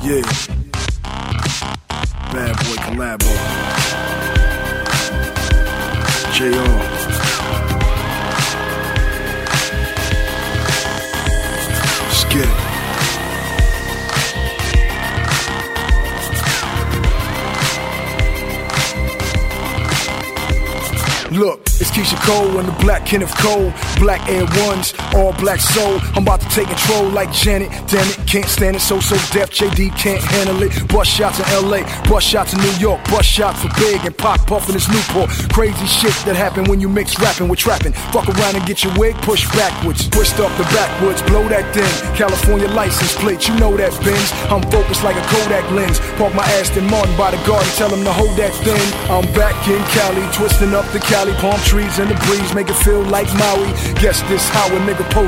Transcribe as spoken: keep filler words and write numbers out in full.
Yeah. Bad Boy Collabo. J R. Let's get it. Look, it's Keisha Cole and the Black Kenneth Cole. Black Air Ones, all black soul. I'm about to take control like Janet. Damn it, can't stand it, so so deaf. J D can't handle it. Bust shots in L A, bust shots in New York. Bust shots for Big and Pop Puffin' his Newport. Crazy shit that happen when you mix rapping with trapping. Fuck around and get your wig pushed backwards. Twist up the backwoods, blow that thing. California license plate, you know that Benz. I'm focused like a Kodak lens. Park my Aston Martin by the garden, tell him to hold that thing. I'm back in Cali, twisting up the Cali. Palm trees in the breeze, make it feel like Maui. Guess this how a nigga post